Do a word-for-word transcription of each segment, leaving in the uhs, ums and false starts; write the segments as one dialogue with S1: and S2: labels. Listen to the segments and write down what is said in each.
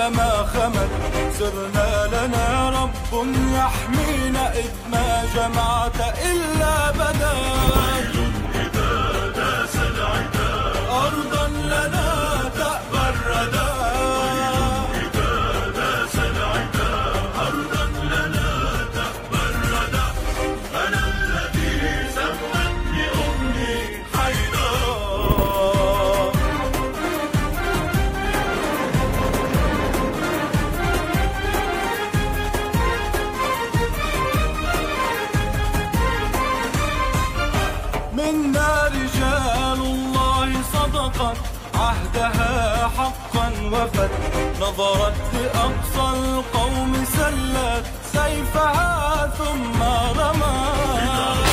S1: إلا ما خمد، صرنا لنا رب يحمينا إذ ما جمعت إلا بدا. ويل إذا داس العدا أرضا لنا تأبى الردى. ويل إذا داس العدا أرضا لنا تأبى الردى. أنا الذي سمتني أمي حيدرا. منا رجال الله صدقت عهدها حقا وفت، نظرت لأقصى القوم سلت سيفها ثم رمت.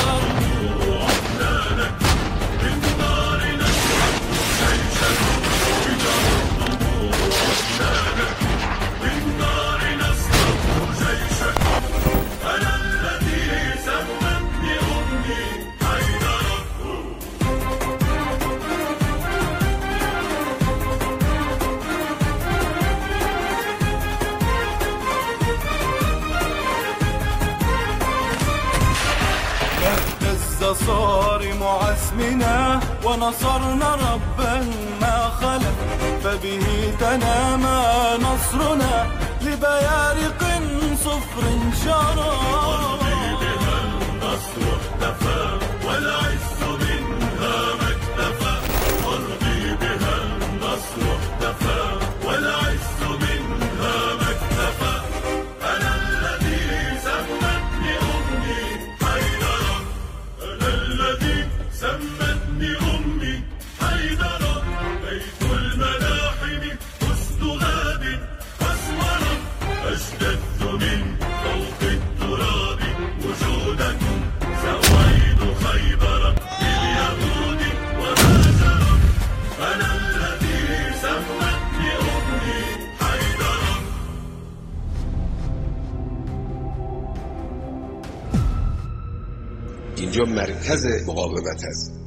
S1: صارم عزمنا ونصرنا ربا ما خلق، فبه تنامى نصرنا لبيارق صفر شرى. أرضي بها النصر اختفى والعز منها ما اكتفى. أرضي بها النصر اختفى والعز منها ما اكتفى. أنا الذي سمتني أمي حيدرا. الذي سمتني أمي حيدرا. بيت الملاحم حسن غاب أسمرا. أشددت من فوق التراب وجودا سويد خيبر لليهود وهاجرا. أنا الذي سمتني أمي حيدرا.
S2: اینجا مرکز مقاومت هست.